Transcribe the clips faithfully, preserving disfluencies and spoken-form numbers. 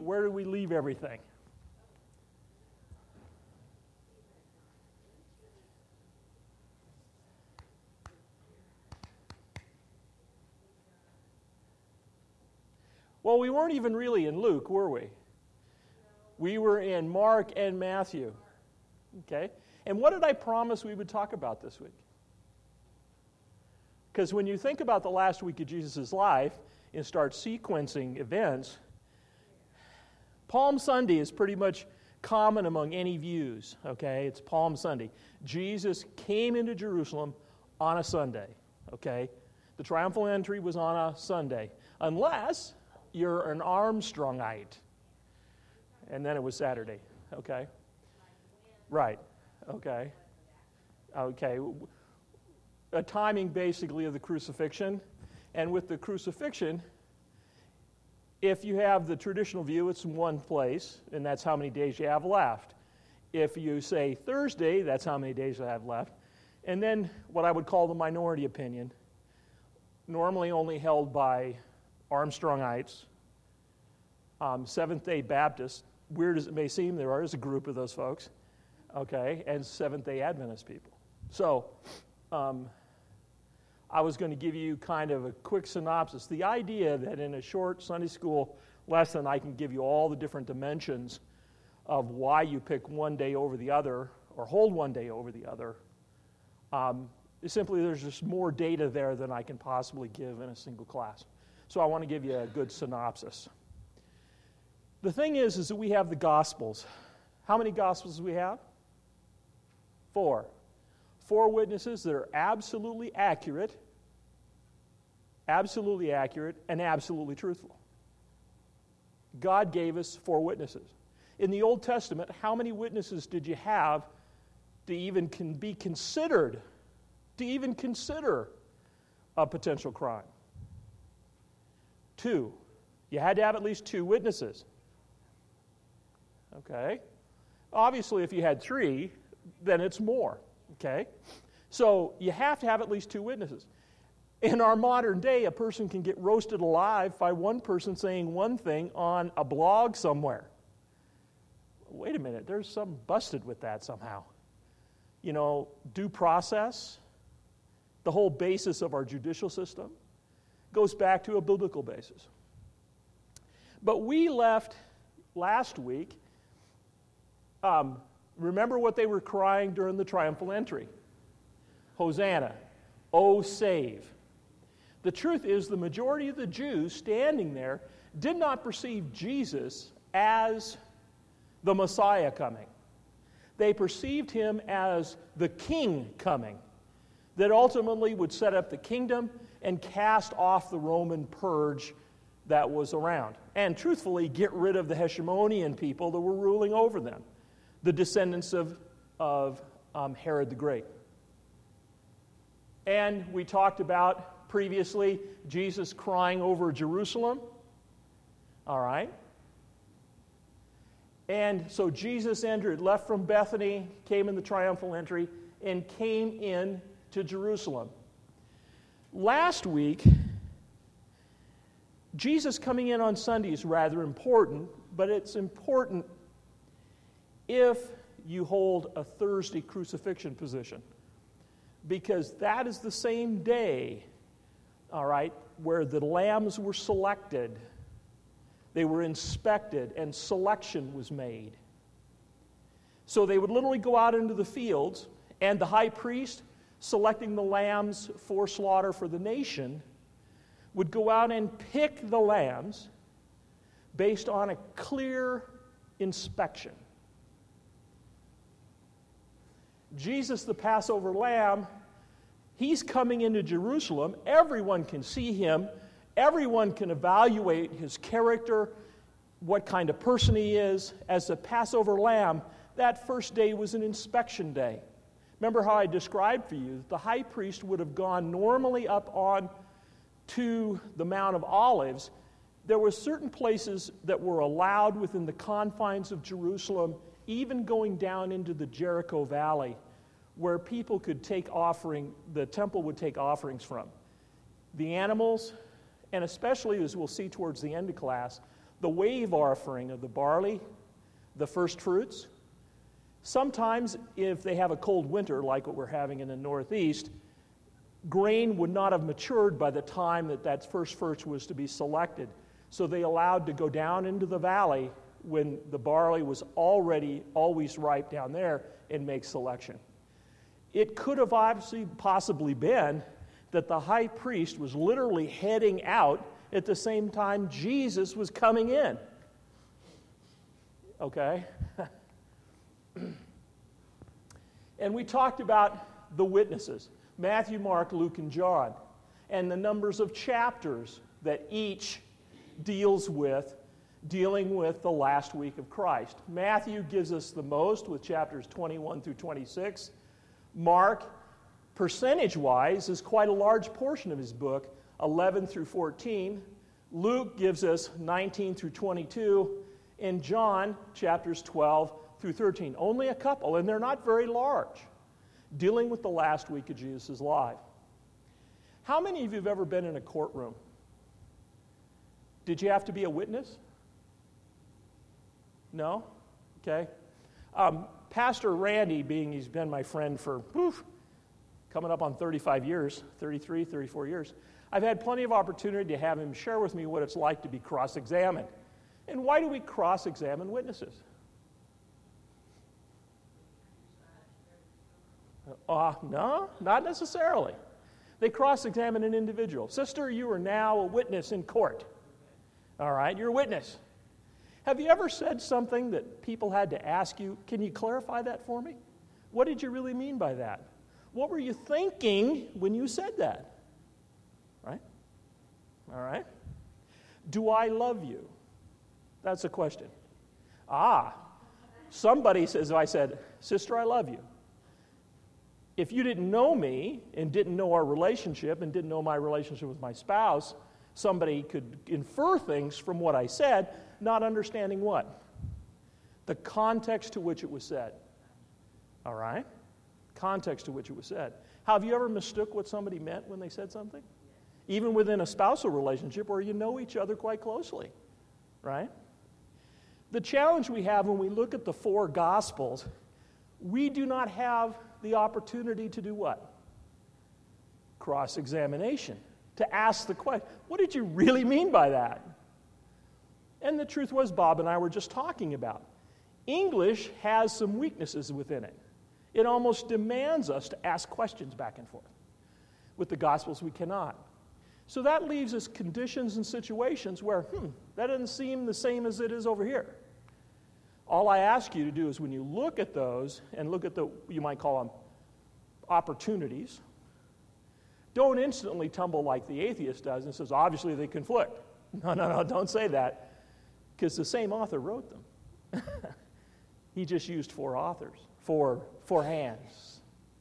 where do we leave everything? Well, we weren't even really in Luke, were we? We were in Mark and Matthew. Okay? And what did I promise we would talk about this week? Because when you think about the last week of Jesus' life and start sequencing events, Palm Sunday is pretty much common among any views, okay? It's Palm Sunday. Jesus came into Jerusalem on a Sunday, okay? The triumphal entry was on a Sunday, unless you're an Armstrongite. And then it was Saturday, okay? Right, okay. Okay. A timing basically of the crucifixion. And with the crucifixion, if you have the traditional view, it's in one place, and that's how many days you have left. If you say Thursday, that's how many days I have left. And then what I would call the minority opinion, normally only held by Armstrongites, um, Seventh-day Baptists, weird as it may seem, there is a group of those folks, okay, and Seventh-day Adventist people. So, um, I was going to give you kind of a quick synopsis. The idea that in a short Sunday school lesson I can give you all the different dimensions of why you pick one day over the other or hold one day over the other, um, is simply there's just more data there than I can possibly give in a single class. So I want to give you a good synopsis. The thing is, is that we have the Gospels. How many Gospels do we have? Four. Four witnesses that are absolutely accurate, absolutely accurate, and absolutely truthful. God gave us four witnesses. In the Old Testament, how many witnesses did you have to even can be considered, to even consider a potential crime? Two. You had to have at least two witnesses. Okay? Obviously, if you had three, then it's more. Okay? So you have to have at least two witnesses. In our modern day, a person can get roasted alive by one person saying one thing on a blog somewhere. Wait a minute, there's something busted with that somehow. You know, due process, the whole basis of our judicial system, goes back to a biblical basis. But we left last week, um, remember what they were crying during the triumphal entry? Hosanna, oh save. The truth is the majority of the Jews standing there did not perceive Jesus as the Messiah coming. They perceived him as the king coming that ultimately would set up the kingdom and cast off the Roman purge that was around. And truthfully, get rid of the Heshmonian people that were ruling over them, the descendants of, of um, Herod the Great. And we talked about previously Jesus crying over Jerusalem. All right. And so Jesus entered, left from Bethany, came in the triumphal entry, and came in to Jerusalem. Last week, Jesus coming in on Sunday is rather important, but it's important if you hold a Thursday crucifixion position, because that is the same day, all right, where the lambs were selected. They were inspected, and selection was made. So they would literally go out into the fields, and the high priest, selecting the lambs for slaughter for the nation, would go out and pick the lambs based on a clear inspection. Jesus, the Passover lamb, he's coming into Jerusalem. Everyone can see him. Everyone can evaluate his character, what kind of person he is. As the Passover lamb, that first day was an inspection day. Remember how I described for you that the high priest would have gone normally up on to the Mount of Olives. There were certain places that were allowed within the confines of Jerusalem, even going down into the Jericho Valley, where people could take offering, the temple would take offerings from. The animals, and especially as we'll see towards the end of class, the wave offering of the barley, the first fruits. Sometimes, if they have a cold winter like what we're having in the Northeast, grain would not have matured by the time that that first fruits was to be selected. So they allowed to go down into the valley when the barley was already always ripe down there and make selection. It could have obviously possibly been that the high priest was literally heading out at the same time Jesus was coming in. Okay? And we talked about the witnesses, Matthew, Mark, Luke, and John, and the numbers of chapters that each deals with, dealing with the last week of Christ. Matthew gives us the most with chapters twenty-one through twenty-six. Mark, percentage-wise, is quite a large portion of his book, eleven through fourteen. Luke gives us nineteen through twenty-two, and John, chapters twelve through thirteen. Only a couple, and they're not very large, dealing with the last week of Jesus' life. How many of you have ever been in a courtroom? Did you have to be a witness? No? Okay. Um, Pastor Randy, being he's been my friend for oof, coming up on thirty-five years, thirty-three, thirty-four years, I've had plenty of opportunity to have him share with me what it's like to be cross-examined. And why do we cross-examine witnesses? Uh, no, not necessarily. They cross-examine an individual. Sister, you are now a witness in court. All right, you're a witness. Have you ever said something that people had to ask you, can you clarify that for me? What did you really mean by that? What were you thinking when you said that? Right? All right. Do I love you? That's a question. Ah, somebody says, I said, sister, I love you. If you didn't know me and didn't know our relationship and didn't know my relationship with my spouse, somebody could infer things from what I said, not understanding what? The context to which it was said. All right? Context to which it was said. Have you ever mistook what somebody meant when they said something? Even within a spousal relationship where you know each other quite closely. Right? The challenge we have when we look at the four Gospels, we do not have the opportunity to do what? Cross-examination. To ask the question, what did you really mean by that? And the truth was, Bob and I were just talking about, English has some weaknesses within it. It almost demands us to ask questions back and forth. With the Gospels, we cannot. So that leaves us conditions and situations where, hmm, that doesn't seem the same as it is over here. All I ask you to do is when you look at those, and look at the, you might call them opportunities, don't instantly tumble like the atheist does and says, obviously they conflict. No, no, no, don't say that, because the same author wrote them. He just used four authors, four, four hands.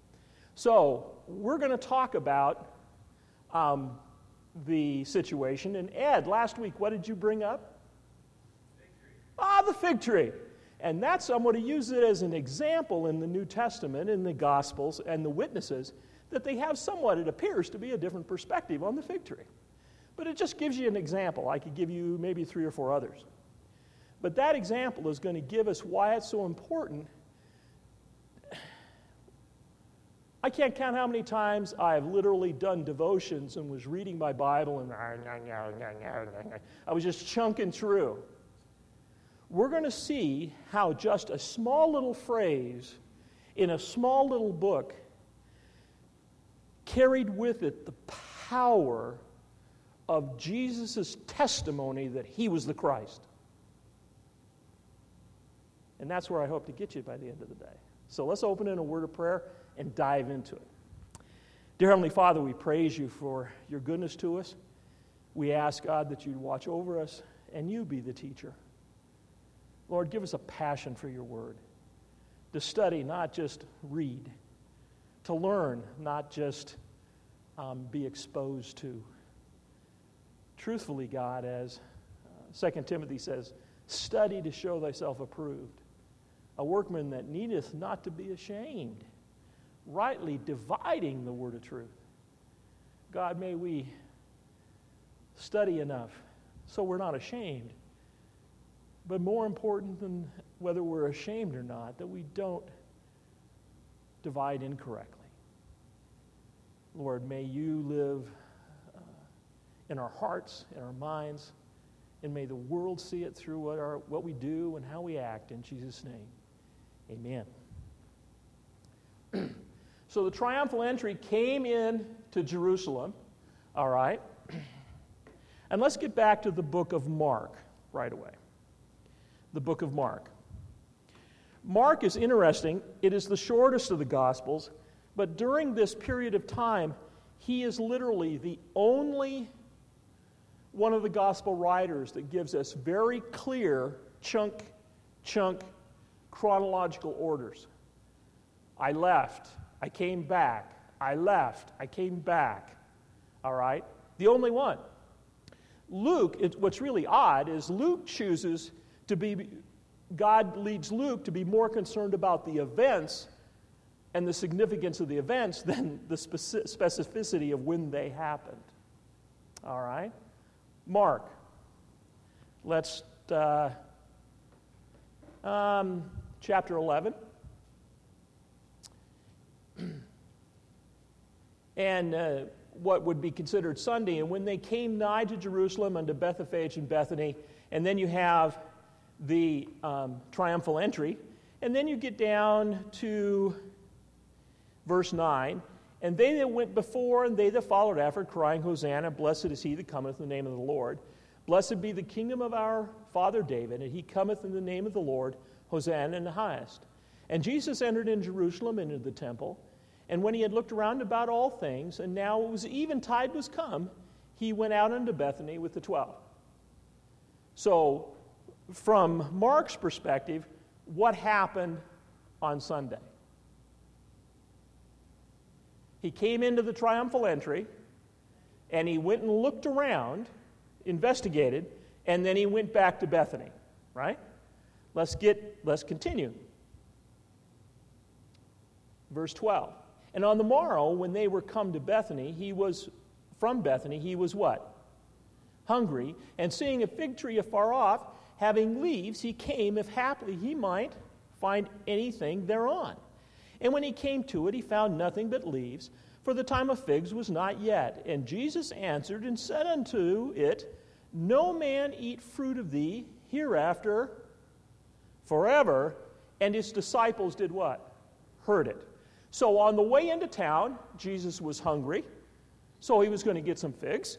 So we're going to talk about um, the situation. And Ed, last week, what did you bring up? Fig tree. Ah, the fig tree. And that's somebody used it as an example in the New Testament, in the Gospels, and the witnesses, that they have somewhat, it appears, to be a different perspective on the fig tree. But it just gives you an example. I could give you maybe three or four others. But that example is going to give us why it's so important. I can't count how many times I've literally done devotions and was reading my Bible and I was just chunking through. We're going to see how just a small little phrase in a small little book carried with it the power of Jesus' testimony that he was the Christ. And that's where I hope to get you by the end of the day. So let's open in a word of prayer and dive into it. Dear Heavenly Father, we praise you for your goodness to us. We ask, God, that you'd watch over us and you be the teacher. Lord, give us a passion for your word. To study, not just read. To learn, not just um, be exposed to. Truthfully, God, as uh, Second Timothy says, study to show thyself approved. A workman that needeth not to be ashamed, rightly dividing the word of truth. God, may we study enough so we're not ashamed But more important than whether we're ashamed or not, that we don't divide incorrectly. Lord, may you live uh, in our hearts, in our minds, and may the world see it through what, our, what we do and how we act. In Jesus' name, amen. So the triumphal entry came in to Jerusalem, all right? And let's get back to the book of Mark right away. The book of Mark. Mark is interesting. It is the shortest of the Gospels, but during this period of time, he is literally the only one of the Gospel writers that gives us very clear chunk, chunk, chronological orders. I left. I came back. I left. I came back. All right? The only one. Luke, it, what's really odd is Luke chooses to be, God leads Luke to be more concerned about the events and the significance of the events than the speci- specificity of when they happened. All right? Mark. Let's, uh, um, chapter eleven. And uh, what would be considered Sunday. And when they came nigh to Jerusalem unto Bethphage and Bethany, and then you have the um, triumphal entry, and then you get down to verse nine, and they that went before and they that followed after, crying, Hosanna, blessed is he that cometh in the name of the Lord. Blessed be the kingdom of our father David, and he cometh in the name of the Lord, Hosanna in the highest. And Jesus entered in Jerusalem into the temple, and when he had looked around about all things, and now it was eventide was come, he went out unto Bethany with the twelve. So, from Mark's perspective, what happened on Sunday? He came into the triumphal entry, and he went and looked around, investigated, and then he went back to Bethany, right? Let's get, let's continue. Verse twelve. And on the morrow, when they were come to Bethany, he was, from Bethany, he was what? Hungry. And seeing a fig tree afar off, having leaves, he came, if haply he might find anything thereon. And when he came to it, he found nothing but leaves, for the time of figs was not yet. And Jesus answered and said unto it, No man eat fruit of thee hereafter forever. And his disciples did what? Heard it. So on the way into town, Jesus was hungry, so he was going to get some figs,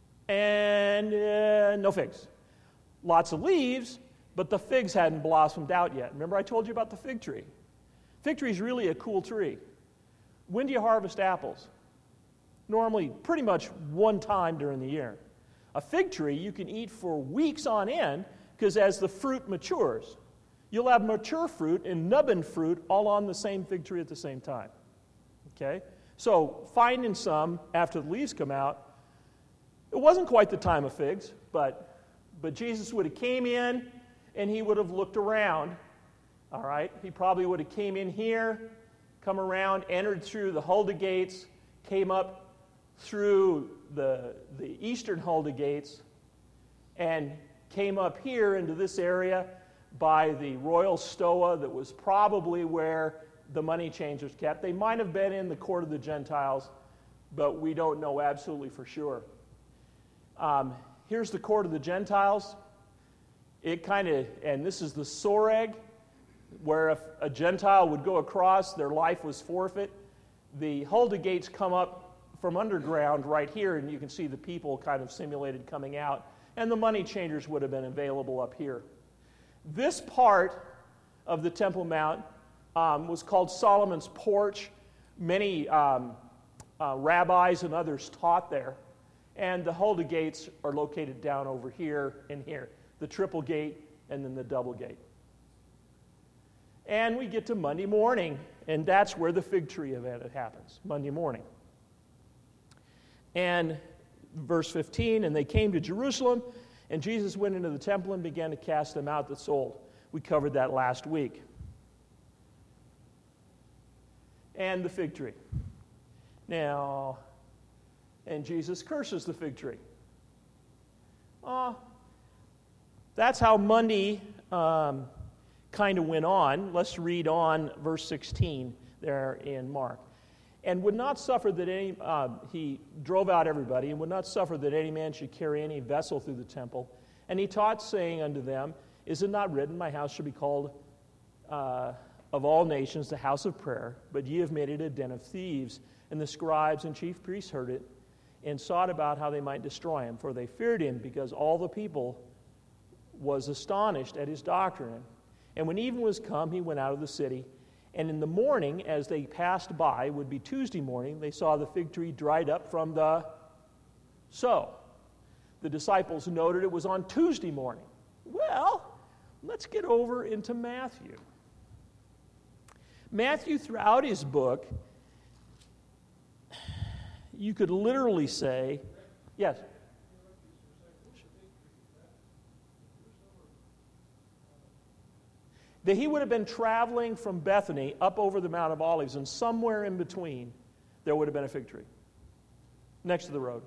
and uh, no figs. Lots of leaves, but the figs hadn't blossomed out yet. Remember I told you about the fig tree? Fig tree is really a cool tree. When do you harvest apples? Normally, pretty much one time during the year. A fig tree you can eat for weeks on end, because as the fruit matures, you'll have mature fruit and nubbin fruit all on the same fig tree at the same time. Okay? So, finding some after the leaves come out, it wasn't quite the time of figs, but, but Jesus would have came in and he would have looked around. All right? He probably would have came in here, come around, entered through the Huldah gates, came up through the, the eastern Huldah gates, and came up here into this area by the royal stoa that was probably where the money changers kept. They might have been in the court of the Gentiles, but we don't know absolutely for sure. Um, here's the court of the Gentiles. It kind of, and this is the soreg, where if a Gentile would go across, their life was forfeit. The Huldah gates come up from underground right here, and you can see the people kind of simulated coming out, and the money changers would have been available up here. This part of the Temple Mount um, was called Solomon's Porch. Many um, uh, rabbis and others taught there. And the Huldah gates are located down over here and here. The triple gate and then the double gate. And we get to Monday morning, and that's where the fig tree event happens, Monday morning. And verse fifteen, and they came to Jerusalem, and Jesus went into the temple and began to cast them out that sold. We covered that last week. And the fig tree. Now, and Jesus curses the fig tree. Oh, That's how Monday um, kind of went on. Let's read on verse sixteen there in Mark. And would not suffer that any, uh, he drove out everybody, and would not suffer that any man should carry any vessel through the temple. And he taught, saying unto them, Is it not written, My house shall be called uh, of all nations the house of prayer, but ye have made it a den of thieves? And the scribes and chief priests heard it, and sought about how they might destroy him, for they feared him, because all the people was astonished at his doctrine. And when even was come, he went out of the city. And in the morning, as they passed by, would be Tuesday morning, they saw the fig tree dried up from the sow. The disciples noted it was on Tuesday morning. Well, let's get over into Matthew. Matthew, throughout his book, you could literally say, yes. That he would have been traveling from Bethany up over the Mount of Olives, and somewhere in between there would have been a fig tree next to the road.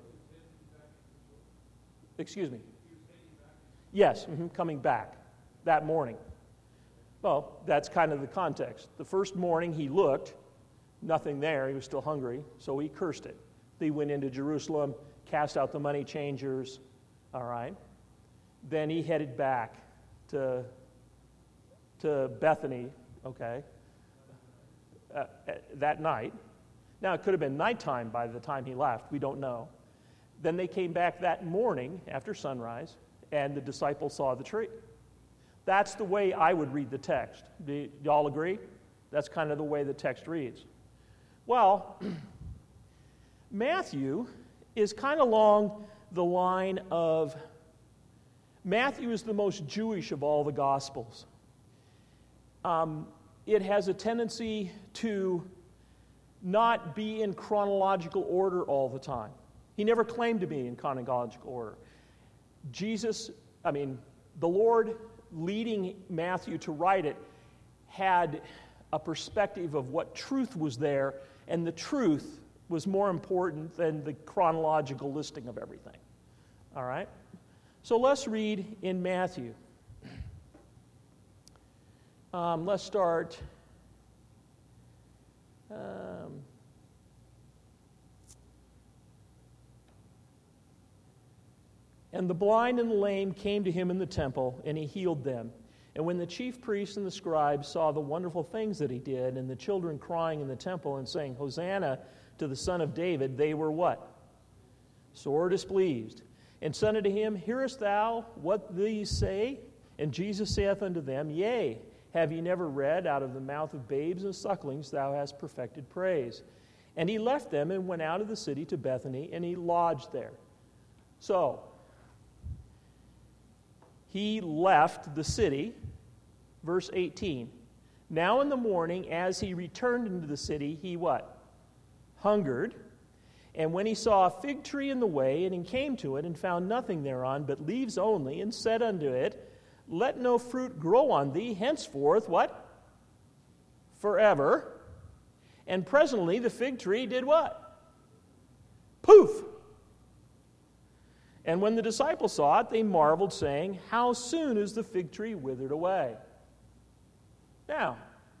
Excuse me. Yes, mm-hmm, coming back that morning. Well, that's kind of the context. The first morning he looked, nothing there, he was still hungry, so he cursed it. He went into Jerusalem, cast out the money changers, all right. Then he headed back to to Bethany, okay, uh, that night. Now, it could have been nighttime by the time he left. We don't know. Then they came back that morning after sunrise, and the disciples saw the tree. That's the way I would read the text. Do y'all agree? That's kind of the way the text reads. Well, Matthew is kind of along the line of, Matthew is the most Jewish of all the Gospels. Um, it has a tendency to not be in chronological order all the time. He never claimed to be in chronological order. Jesus, I mean, the Lord leading Matthew to write it had a perspective of what truth was there, and the truth was more important than the chronological listing of everything. All right? So let's read in Matthew. Um, let's start. Um, and the blind and the lame came to him in the temple, and he healed them. And when the chief priests and the scribes saw the wonderful things that he did, and the children crying in the temple and saying, Hosanna to the Son of David, they were what? Sore displeased. And said unto him, Hearest thou what these say? And Jesus saith unto them, Yea, have ye never read, out of the mouth of babes and sucklings thou hast perfected praise? And he left them and went out of the city to Bethany, and he lodged there. So, he left the city, verse eighteen. Now in the morning, as he returned into the city, he what? Hungered. And when he saw a fig tree in the way, and he came to it, and found nothing thereon but leaves only, and said unto it, Let no fruit grow on thee henceforth, what? Forever. And presently the fig tree did what? Poof! And when the disciples saw it, they marveled, saying, How soon is the fig tree withered away? Now,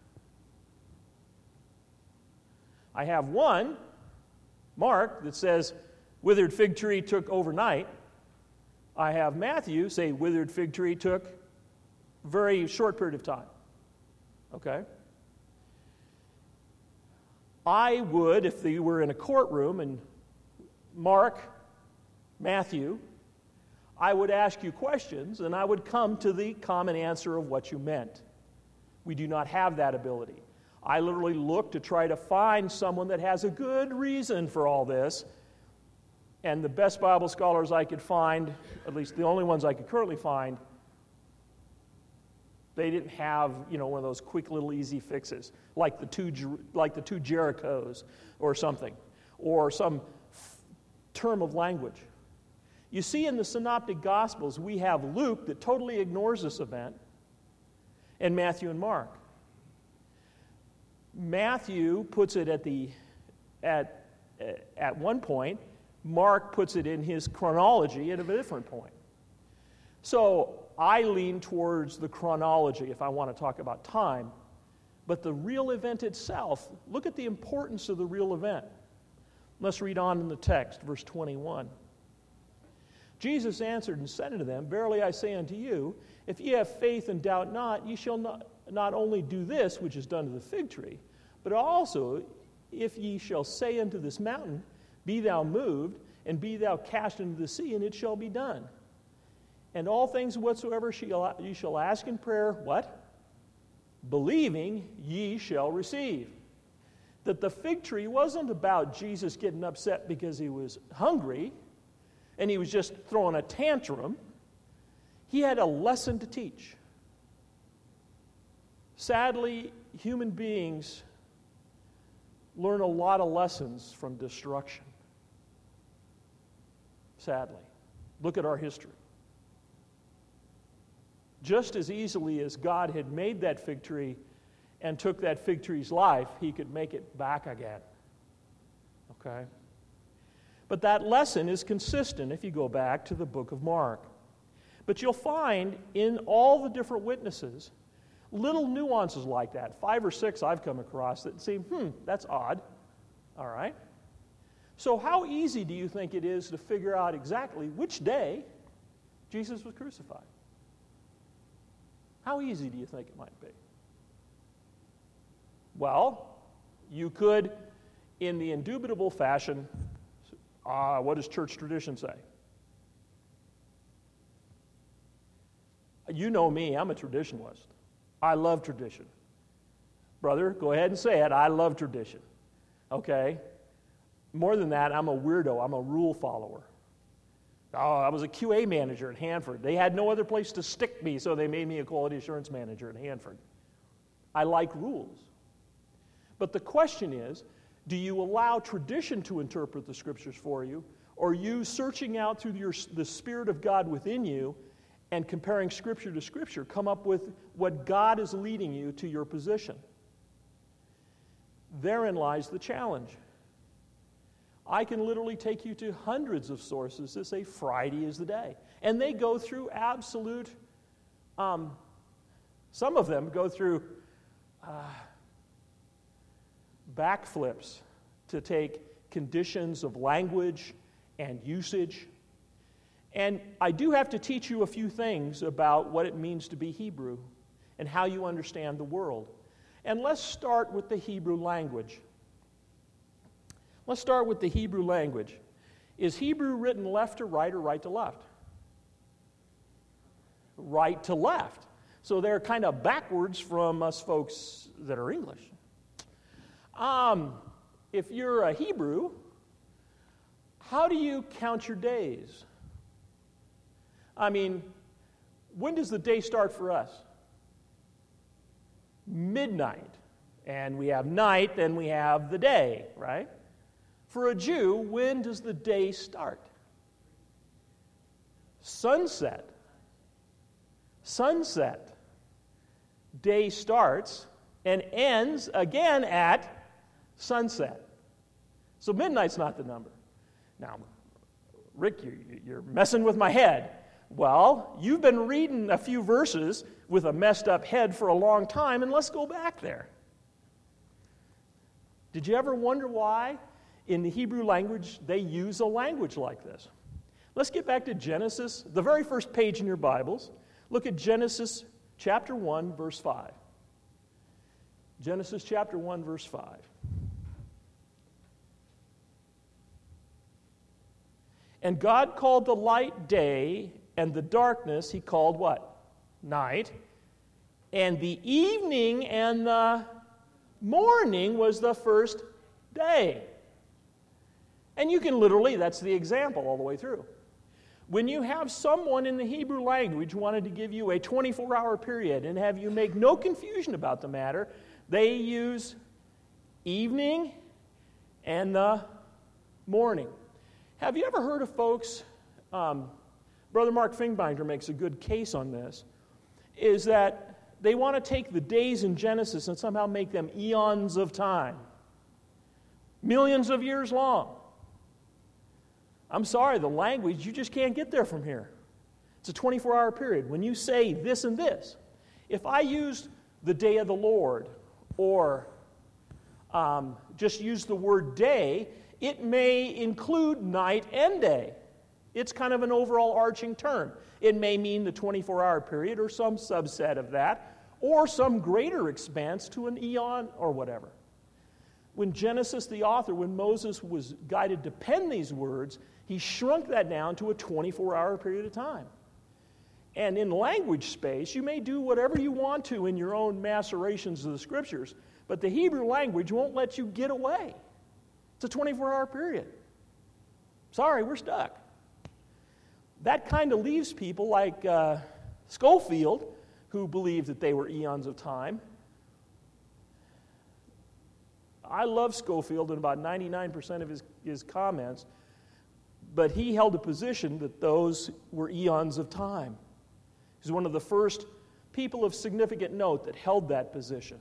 I have one, Mark, that says, withered fig tree took overnight. I have Matthew say, withered fig tree took a very short period of time. Okay? I would, if they were in a courtroom, and Mark, Matthew, I would ask you questions, and I would come to the common answer of what you meant. We do not have that ability. I literally look to try to find someone that has a good reason for all this, and the best Bible scholars I could find, at least the only ones I could currently find, they didn't have, you know, one of those quick little easy fixes, like the two, like the two Jerichos or something, or some f- term of language. You see, in the Synoptic Gospels, we have Luke that totally ignores this event, and Matthew and Mark. Matthew puts it at the at at one point. Mark puts it in his chronology at a different point. So I lean towards the chronology if I want to talk about time. But the real event itself, look at the importance of the real event. Let's read on in the text, verse twenty-one. Jesus answered and said unto them, Verily I say unto you, if ye have faith and doubt not, ye shall not, not only do this which is done to the fig tree, but also if ye shall say unto this mountain, Be thou moved, and be thou cast into the sea, and it shall be done. And all things whatsoever shall, ye shall ask in prayer, what? Believing, ye shall receive. That the fig tree wasn't about Jesus getting upset because he was hungry and he was just throwing a tantrum. He had a lesson to teach. Sadly, human beings learn a lot of lessons from destruction. Sadly. Look at our history. Just as easily as God had made that fig tree and took that fig tree's life, he could make it back again. Okay? But that lesson is consistent if you go back to the book of Mark. But you'll find in all the different witnesses little nuances like that. Five or six I've come across that seem, hmm, that's odd. All right? So how easy do you think it is to figure out exactly which day Jesus was crucified? How easy do you think it might be? Well, you could, in the indubitable fashion, uh, what does church tradition say? You know me, I'm a traditionalist. I love tradition. Brother, go ahead and say it. I love tradition. Okay? More than that, I'm a weirdo. I'm a rule follower. Oh, I was a Q A manager at Hanford. They had no other place to stick me, so they made me a quality assurance manager at Hanford. I like rules. But the question is, do you allow tradition to interpret the Scriptures for you, or are you searching out through your, the Spirit of God within you and comparing Scripture to Scripture, come up with what God is leading you to your position? Therein lies the challenge. I can literally take you to hundreds of sources that say Friday is the day. And they go through absolute, um, some of them go through uh, backflips to take conditions of language and usage. And I do have to teach you a few things about what it means to be Hebrew and how you understand the world. And let's start with the Hebrew language. Let's start with the Hebrew language. Is Hebrew written left to right or right to left? Right to left. So they're kind of backwards from us folks that are English. Um, if you're a Hebrew, how do you count your days? I mean, when does the day start for us? Midnight. And we have night, then we have the day, right? For a Jew, when does the day start? Sunset. Sunset. Day starts and ends again at sunset. So midnight's not the number. Now, Rick, you're messing with my head. Well, you've been reading a few verses with a messed up head for a long time, and let's go back there. Did you ever wonder why in the Hebrew language they use a language like this? Let's get back to Genesis, the very first page in your Bibles. Look at Genesis chapter one, verse five. Genesis chapter one, verse five. And God called the light day, and the darkness he called what? Night. And the evening and the morning was the first day. And you can literally, that's the example all the way through. When you have someone in the Hebrew language wanted to give you a twenty-four hour period and have you make no confusion about the matter, they use evening and the morning. Have you ever heard of folks, um, Brother Mark Fingbinder makes a good case on this, is that they want to take the days in Genesis and somehow make them eons of time, millions of years long. I'm sorry, the language, you just can't get there from here. It's a twenty-four hour period. When you say this and this, if I used the day of the Lord or um, just use the word day, it may include night and day. It's kind of an overall arching term. It may mean the twenty-four hour period or some subset of that, or some greater expanse to an eon or whatever. When Genesis, the author, when Moses was guided to pen these words, he shrunk that down to a twenty-four hour period of time. And in language space, you may do whatever you want to in your own macerations of the Scriptures, but the Hebrew language won't let you get away. It's a twenty-four hour period. Sorry, we're stuck. That kind of leaves people like uh, Schofield, who believed that they were eons of time. I love Schofield and about ninety-nine percent of his, his comments, but he held a position that those were eons of time. He's one of the first people of significant note that held that position.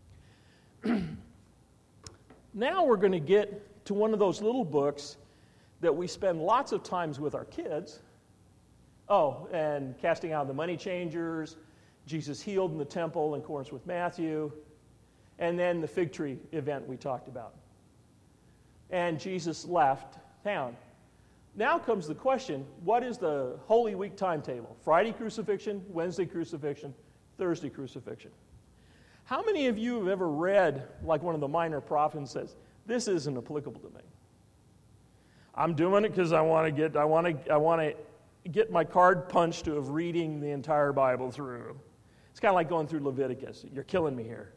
Now we're going to get to one of those little books that we spend lots of times with our kids. Oh, and Casting Out the Money Changers, Jesus Healed in the Temple in accordance with Matthew, and then the fig tree event we talked about. And Jesus left town. Now comes the question, what is the Holy Week timetable? Friday crucifixion, Wednesday crucifixion, Thursday crucifixion. How many of you have ever read, like one of the minor prophets says, this isn't applicable to me? I'm doing it because I want to get, I want to, I want to get my card punched of reading the entire Bible through. It's kind of like going through Leviticus. You're killing me here.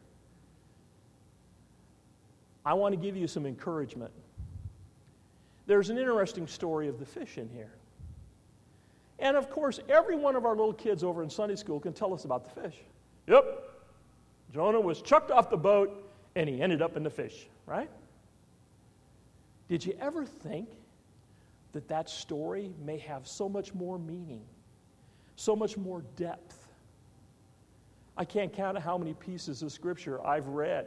I want to give you some encouragement. There's an interesting story of the fish in here. And of course, every one of our little kids over in Sunday school can tell us about the fish. Yep, Jonah was chucked off the boat and he ended up in the fish, right? Did you ever think that that story may have so much more meaning, so much more depth? I can't count how many pieces of Scripture I've read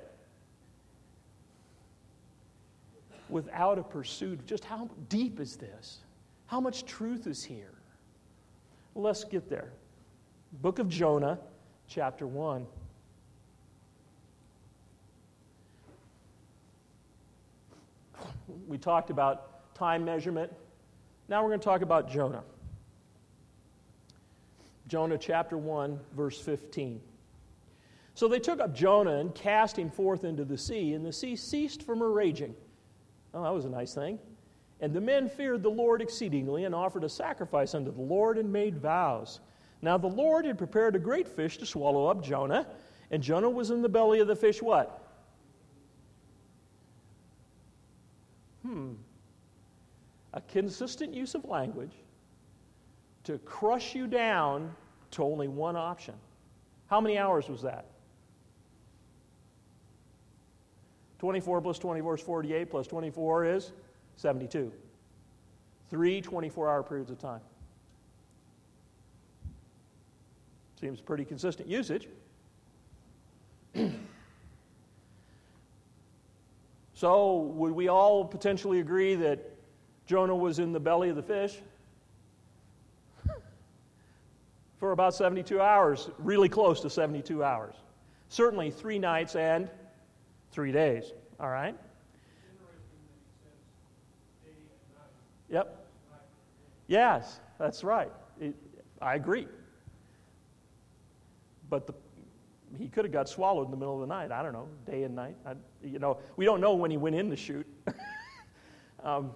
without a pursuit of just how deep is this? How much truth is here? Well, let's get there. Book of Jonah, chapter one. We talked about time measurement. Now we're going to talk about Jonah. Jonah chapter one, verse fifteen. So they took up Jonah and cast him forth into the sea, and the sea ceased from her raging. Oh, that was a nice thing. And the men feared the Lord exceedingly and offered a sacrifice unto the Lord and made vows. Now the Lord had prepared a great fish to swallow up Jonah, and Jonah was in the belly of the fish what? Hmm. A consistent use of language to crush you down to only one option. How many hours was that? twenty-four plus twenty-four is forty-eight, plus twenty-four is seventy-two. Three twenty-four hour periods of time. Seems pretty consistent usage. So, would we all potentially agree that Jonah was in the belly of the fish for about seventy-two hours, really close to seventy-two hours? Certainly three nights and three days, all right? Yep. Yes, that's right. It, I agree. But the, he could have got swallowed in the middle of the night. I don't know, day and night. I, you know, we don't know when he went in to shoot. um,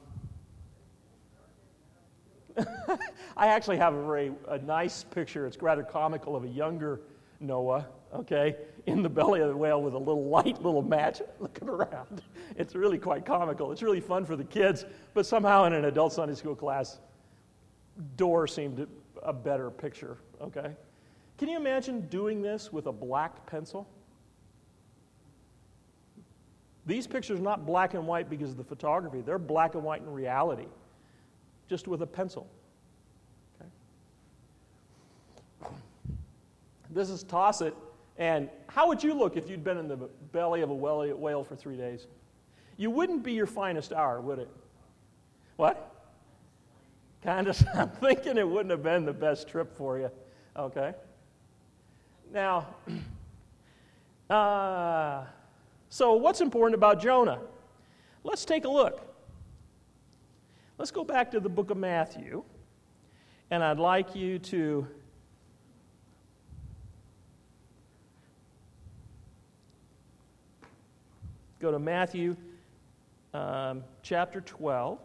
I actually have a very a nice picture. It's rather comical of a younger Noah, okay, in the belly of the whale with a little light little match looking around. It's really quite comical. It's really fun for the kids, but somehow in an adult Sunday school class, door seemed a better picture, okay? Can you imagine doing this with a black pencil? These pictures are not black and white because of the photography. They're black and white in reality, just with a pencil. Okay? This is toss it. And how would you look if you'd been in the belly of a whale for three days? You wouldn't be your finest hour, would it? What? Kind of, I'm thinking it wouldn't have been the best trip for you. Okay. Now, uh, so what's important about Jonah? Let's take a look. Let's go back to the book of Matthew, and I'd like you to go to Matthew um, chapter twelve.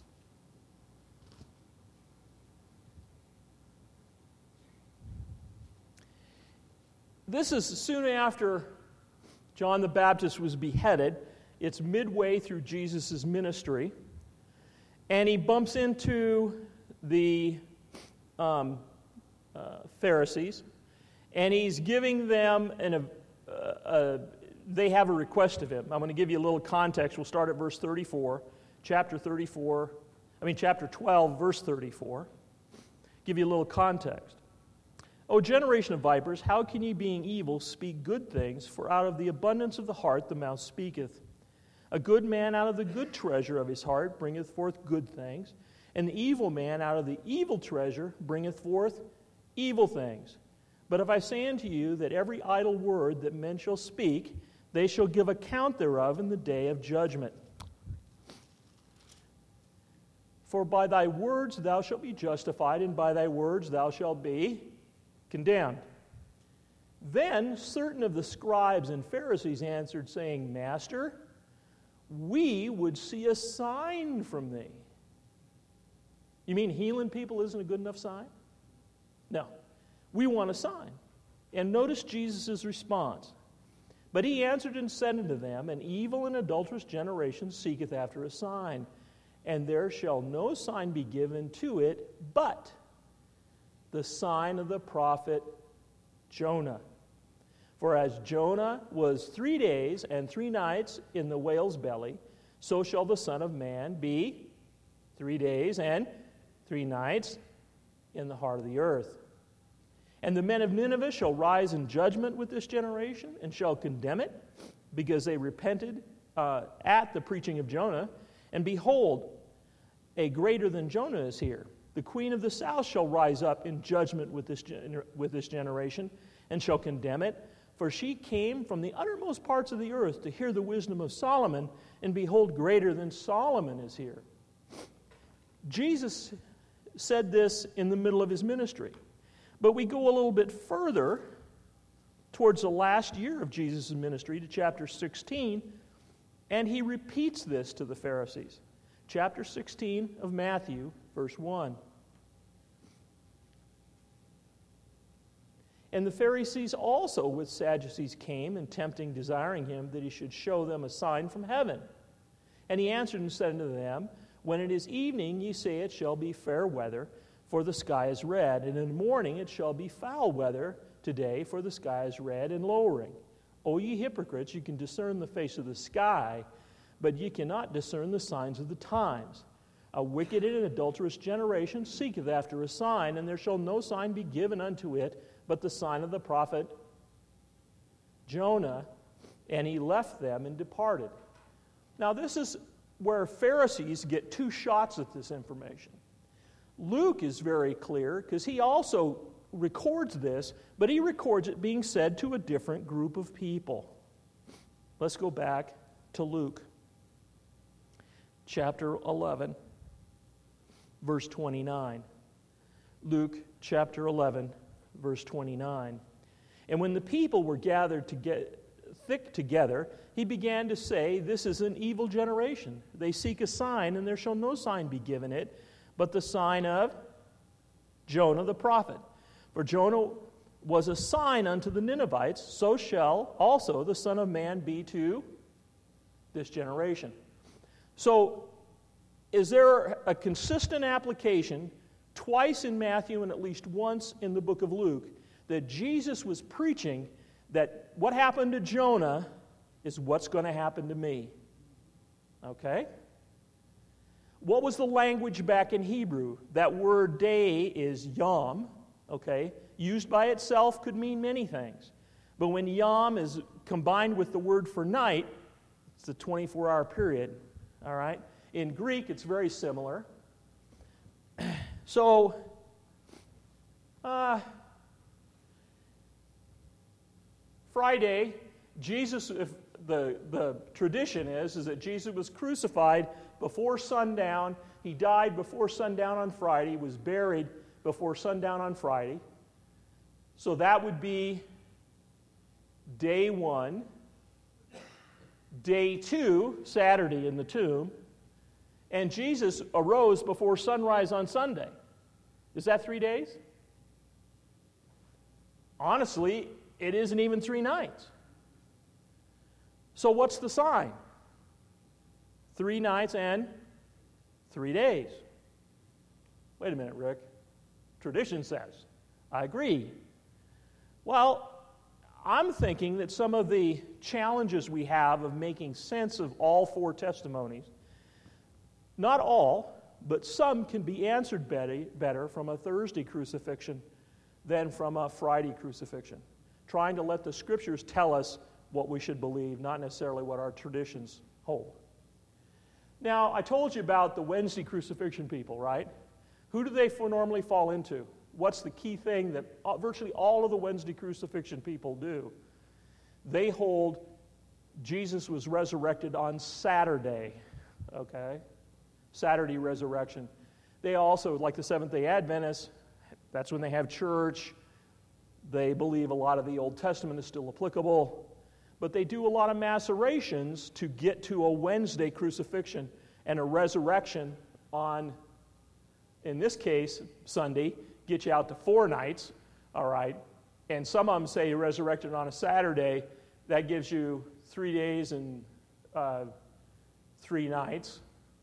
This is soon after John the Baptist was beheaded. It's midway through Jesus' ministry. And he bumps into the um, uh, Pharisees, and he's giving them an, a, a, they have a request of him. I'm going to give you a little context. We'll start at verse thirty-four, chapter thirty-four, I mean chapter twelve, verse thirty-four. Give you a little context. O generation of vipers, how can ye, being evil, speak good things? For out of the abundance of the heart the mouth speaketh. A good man out of the good treasure of his heart bringeth forth good things, and the evil man out of the evil treasure bringeth forth evil things. But if I say unto you that every idle word that men shall speak, they shall give account thereof in the day of judgment. For by thy words thou shalt be justified, and by thy words thou shalt be condemned. Then certain of the scribes and Pharisees answered, saying, Master, we would see a sign from thee. You mean healing people isn't a good enough sign? No. We want a sign. And notice Jesus' response. But he answered and said unto them, An evil and adulterous generation seeketh after a sign, and there shall no sign be given to it but the sign of the prophet Jonah. For as Jonah was three days and three nights in the whale's belly, so shall the Son of Man be three days and three nights in the heart of the earth. And the men of Nineveh shall rise in judgment with this generation, and shall condemn it, because they repented uh, at the preaching of Jonah. And behold, a greater than Jonah is here. The queen of the south shall rise up in judgment with this, gener- with this generation, and shall condemn it. For she came from the uttermost parts of the earth to hear the wisdom of Solomon, and behold, greater than Solomon is here. Jesus said this in the middle of his ministry. But we go a little bit further towards the last year of Jesus' ministry, to chapter sixteen, and he repeats this to the Pharisees. Chapter sixteen of Matthew, verse one. And the Pharisees also with Sadducees came, and tempting, desiring him that he should show them a sign from heaven. And he answered and said unto them, When it is evening, ye say it shall be fair weather, for the sky is red, and in the morning it shall be foul weather today, for the sky is red and lowering. O ye hypocrites, you can discern the face of the sky, but ye cannot discern the signs of the times. A wicked and adulterous generation seeketh after a sign, and there shall no sign be given unto it, but the sign of the prophet Jonah. And he left them and departed. Now this is where Pharisees get two shots at this information. Luke is very clear, because he also records this, but he records it being said to a different group of people. Let's go back to Luke, chapter eleven, verse twenty-nine. Luke, chapter eleven, verse twenty-nine. And when the people were gathered to get thick together, he began to say, This is an evil generation. They seek a sign, and there shall no sign be given it, but the sign of Jonah the prophet. For Jonah was a sign unto the Ninevites, so shall also the Son of Man be to this generation. So, is there a consistent application twice in Matthew and at least once in the book of Luke that Jesus was preaching that what happened to Jonah is what's going to happen to me? Okay? What was the language back in Hebrew? That word day is yom, okay? Used by itself could mean many things. But when yom is combined with the word for night, it's a twenty-four hour period, all right? In Greek, it's very similar. So, uh, Friday, Jesus, if the, the tradition is, is that Jesus was crucified before sundown. He died before sundown on Friday, was buried before sundown on Friday. So that would be day one. Day two, Saturday in the tomb. And Jesus arose before sunrise on Sunday. Is that three days? Honestly, it isn't even three nights. So what's the sign? Three nights and three days. Wait a minute, Rick. Tradition says. I agree. Well, I'm thinking that some of the challenges we have of making sense of all four testimonies, not all, but some can be answered better from a Thursday crucifixion than from a Friday crucifixion. Trying to let the Scriptures tell us what we should believe, not necessarily what our traditions hold. Now, I told you about the Wednesday crucifixion people, right? Who do they normally fall into? What's the key thing that virtually all of the Wednesday crucifixion people do? They hold Jesus was resurrected on Saturday, okay? Saturday resurrection. They also, like the Seventh-day Adventists, that's when they have church. They believe a lot of the Old Testament is still applicable. But they do a lot of macerations to get to a Wednesday crucifixion and a resurrection on, in this case, Sunday, get you out to four nights, all right? And some of them say you resurrected on a Saturday. That gives you three days and uh, three nights.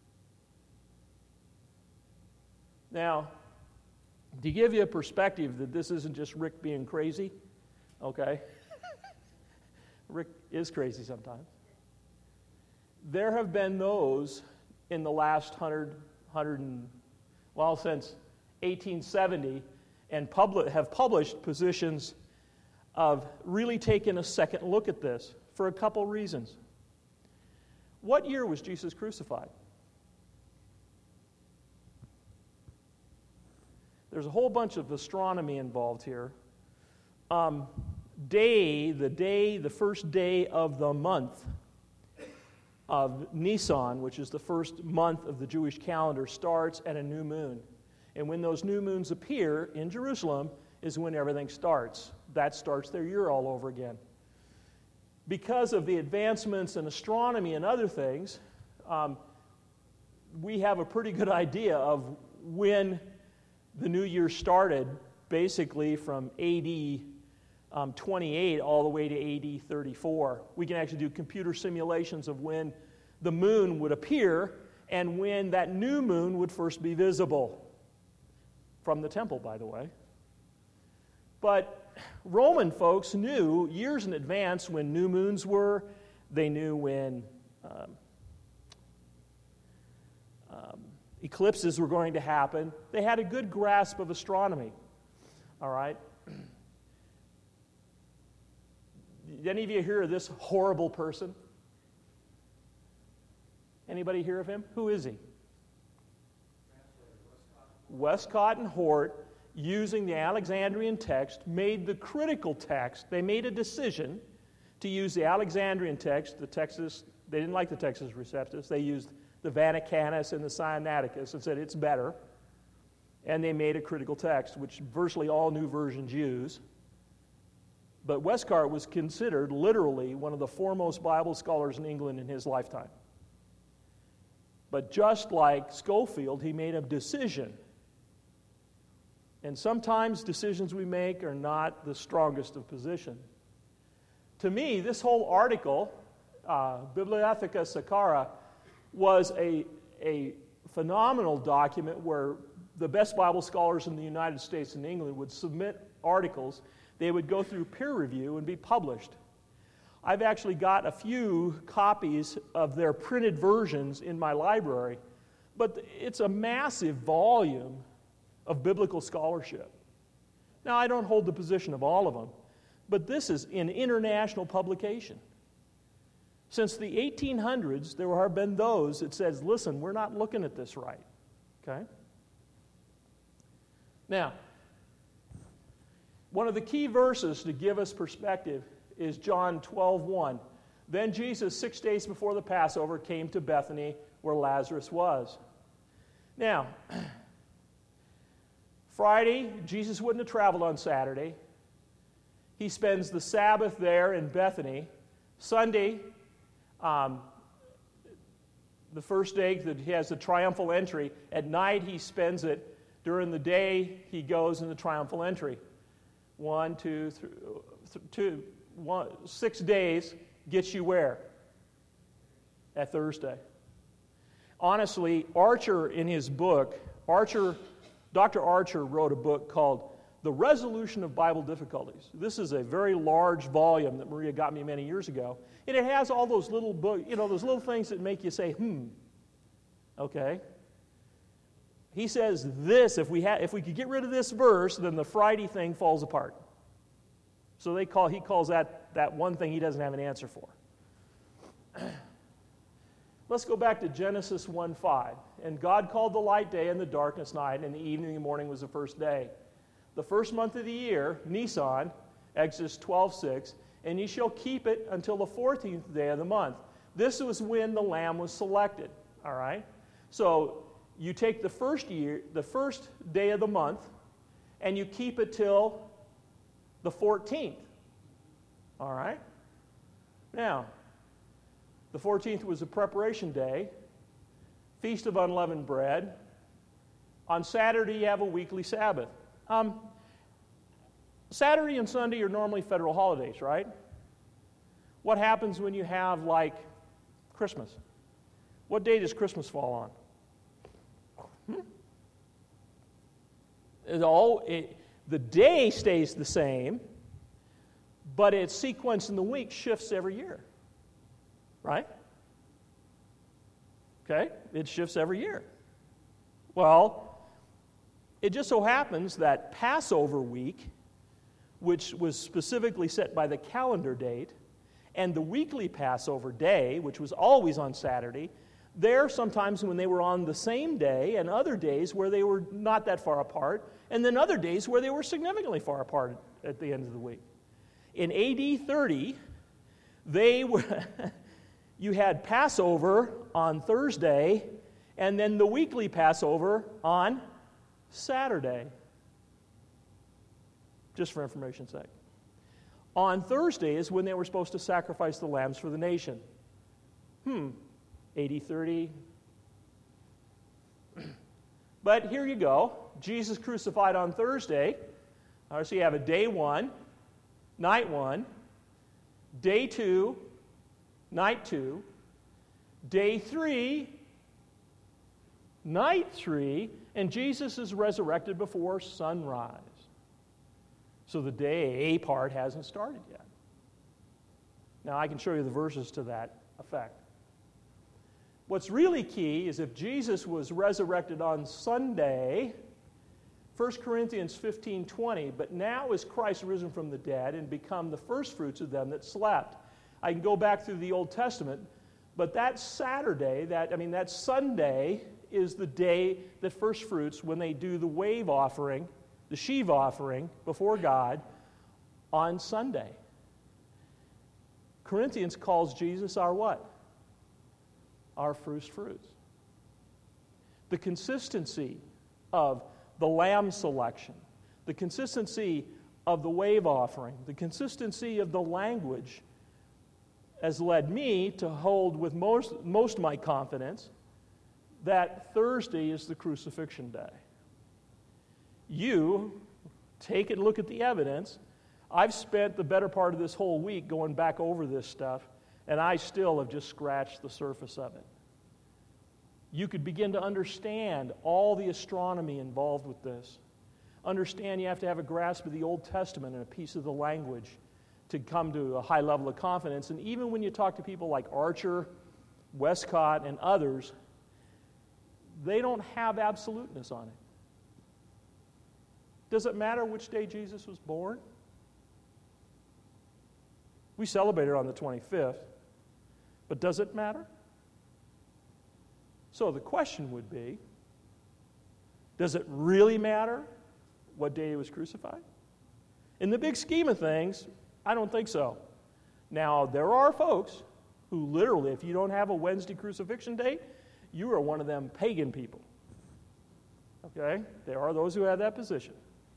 Now, to give you a perspective that this isn't just Rick being crazy, okay? Rick is crazy sometimes. There have been those in the last hundred, hundred and, well, since eighteen seventy, and public, have published positions of really taking a second look at this for a couple reasons. What year was Jesus crucified? There's a whole bunch of astronomy involved here. Um, day, the day, the first day of the month of Nisan, which is the first month of the Jewish calendar, starts at a new moon. And when those new moons appear in Jerusalem is when everything starts. That starts their year all over again. Because of the advancements in astronomy and other things, um, we have a pretty good idea of when the new year started, basically from A D um, twenty-eight all the way to A D thirty-four. We can actually do computer simulations of when the moon would appear and when that new moon would first be visible. From the temple, by the way. But Roman folks knew years in advance when new moons were. They knew when um, um, eclipses were going to happen. They had a good grasp of astronomy. All right? Did any of you hear of this horrible person? Anybody hear of him? Who is he? Westcott and Hort, using the Alexandrian text, made the critical text. They made a decision to use the Alexandrian text, the Texas, they didn't like the Texas Receptus. They used the Vaticanus and the Sinaiticus and said it's better. And they made a critical text, which virtually all new versions use. But Westcott was considered literally one of the foremost Bible scholars in England in his lifetime. But just like Schofield, he made a decision. And sometimes decisions we make are not the strongest of position. To me, this whole article, uh, Bibliotheca Sacra, was a, a phenomenal document where the best Bible scholars in the United States and England would submit articles. They would go through peer review and be published. I've actually got a few copies of their printed versions in my library, but it's a massive volume of biblical scholarship. Now, I don't hold the position of all of them, but this is an international publication. Since the eighteen hundreds, there have been those that says, listen, we're not looking at this right, okay? Now, one of the key verses to give us perspective is John twelve one. Then Jesus, six days before the Passover, came to Bethany where Lazarus was. Now, Friday, Jesus wouldn't have traveled on Saturday. He spends the Sabbath there in Bethany. Sunday, um, the first day that he has the triumphal entry. At night, he spends it. During the day, he goes in the triumphal entry. One, two, three, two, one, six days gets you where? At Thursday. Honestly, Archer in his book, Archer, Doctor Archer wrote a book called The Resolution of Bible Difficulties. This is a very large volume that Maria got me many years ago. And it has all those little book, you know, those little things that make you say, hmm, okay. He says this, if we had, if we could get rid of this verse, then the Friday thing falls apart. So they call, he calls that, that one thing he doesn't have an answer for. Let's go back to Genesis one five. And God called the light day and the darkness night, and the evening and morning was the first day. The first month of the year, Nisan, Exodus twelve six, and ye shall keep it until the fourteenth day of the month. This was when the lamb was selected. All right? So you take the first year, the first day of the month, and you keep it till the fourteenth. All right? Now, the fourteenth was a preparation day, Feast of Unleavened Bread. On Saturday, you have a weekly Sabbath. Um, Saturday and Sunday are normally federal holidays, right? What happens when you have, like, Christmas? What day does Christmas fall on? Hmm? It all, it, the day stays the same, but its sequence in the week shifts every year. Right? Okay? It shifts every year. Well, it just so happens that Passover week, which was specifically set by the calendar date, and the weekly Passover day, which was always on Saturday, there sometimes when they were on the same day, and other days where they were not that far apart, and then other days where they were significantly far apart at the end of the week. In A D thirty, they were... You had Passover on Thursday, and then the weekly Passover on Saturday. Just for information's sake. On Thursday is when they were supposed to sacrifice the lambs for the nation. Hmm, A D thirty. But here you go. Jesus crucified on Thursday. Right, so you have a day one, night one, day two, night two, day three, night three, and Jesus is resurrected before sunrise. So the day part hasn't started yet. Now I can show you the verses to that effect. What's really key is if Jesus was resurrected on Sunday, First Corinthians fifteen twenty, but now is Christ risen from the dead and become the firstfruits of them that slept. I can go back through the Old Testament, but that Saturday, that I mean that Sunday is the day that first fruits, when they do the wave offering, the sheave offering before God on Sunday. Corinthians calls Jesus our what? Our first fruits. The consistency of the lamb selection, the consistency of the wave offering, the consistency of the language has led me to hold with most, most of my confidence that Thursday is the crucifixion day. You take a look at the evidence. I've spent the better part of this whole week going back over this stuff, and I still have just scratched the surface of it. You could begin to understand all the astronomy involved with this. Understand you have to have a grasp of the Old Testament and a piece of the language to come to a high level of confidence. And even when you talk to people like Archer, Westcott, and others, they don't have absoluteness on it. Does it matter which day Jesus was born? We celebrate it on the twenty-fifth, but does it matter? So the question would be, does it really matter what day he was crucified? In the big scheme of things, I don't think so. Now, there are folks who literally, if you don't have a Wednesday crucifixion date, you are one of them pagan people. Okay? There are those who have that position.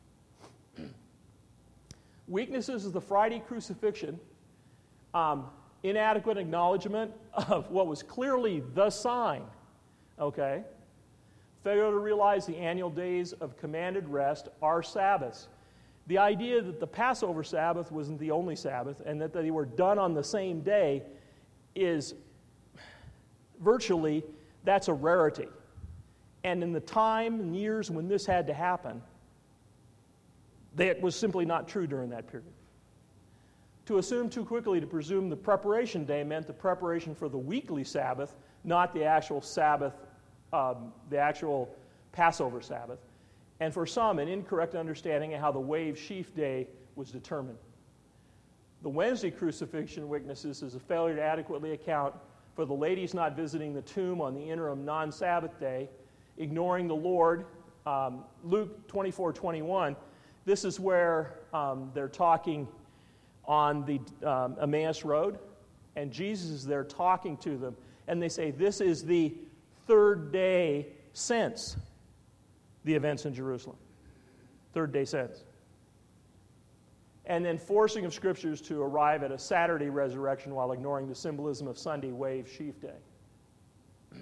Weaknesses of the Friday crucifixion, um, inadequate acknowledgement of what was clearly the sign, okay? Failure to realize the annual days of commanded rest are Sabbaths. The idea that the Passover Sabbath wasn't the only Sabbath and that they were done on the same day is virtually, that's a rarity. And in the time and years when this had to happen, that was simply not true during that period. To assume too quickly to presume the preparation day meant the preparation for the weekly Sabbath, not the actual Sabbath, um, the actual Passover Sabbath. And for some, an incorrect understanding of how the wave sheaf day was determined. The Wednesday crucifixion weaknesses is a failure to adequately account for the ladies not visiting the tomb on the interim non-Sabbath day, ignoring the Lord. Um, Luke twenty-four twenty-one, this is where um, they're talking on the um, Emmaus Road, and Jesus is there talking to them, and they say, this is the third day since the events in Jerusalem. Third day since. And then forcing of scriptures to arrive at a Saturday resurrection while ignoring the symbolism of Sunday wave sheaf day.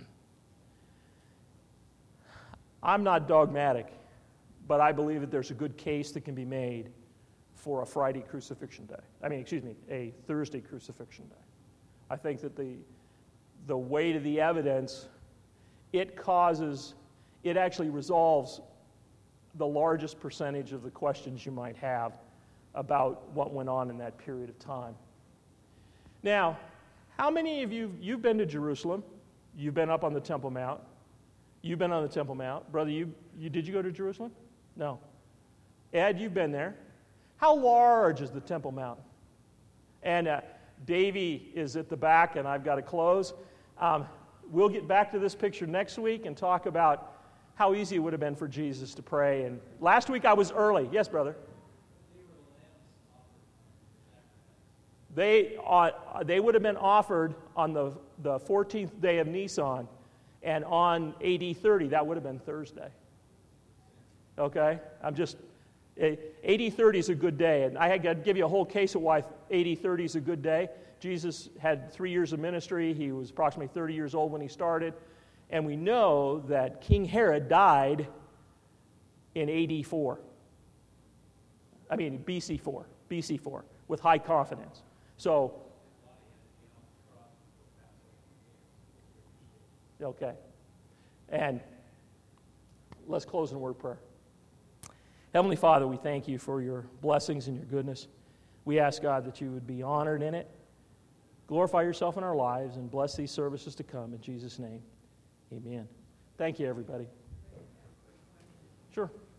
I'm not dogmatic, but I believe that there's a good case that can be made for a Friday crucifixion day. I mean, excuse me, a Thursday crucifixion day. I think that the, the weight of the evidence, it causes, it actually resolves the largest percentage of the questions you might have about what went on in that period of time. Now, how many of you, you've been to Jerusalem? You've been up on the Temple Mount. You've been on the Temple Mount. Brother, you, you did you go to Jerusalem? No. Ed, you've been there. How large is the Temple Mount? And uh, Davey is at the back, and I've got to close. Um, we'll get back to this picture next week and talk about how easy it would have been for Jesus to pray. And last week I was early. Yes, brother? They, uh, they would have been offered on the, the fourteenth day of Nisan, and on A D thirty, that would have been Thursday. Okay? I'm just, A D thirty is a good day, and I had to give you a whole case of why A D thirty is a good day. Jesus had three years of ministry. He was approximately thirty years old when he started, and we know that King Herod died in A D four. I mean, B C four, B C four, with high confidence. So, okay. And let's close in a word of prayer. Heavenly Father, we thank you for your blessings and your goodness. We ask, God, that you would be honored in it. Glorify yourself in our lives and bless these services to come. In Jesus' name, amen. Thank you, everybody. Sure.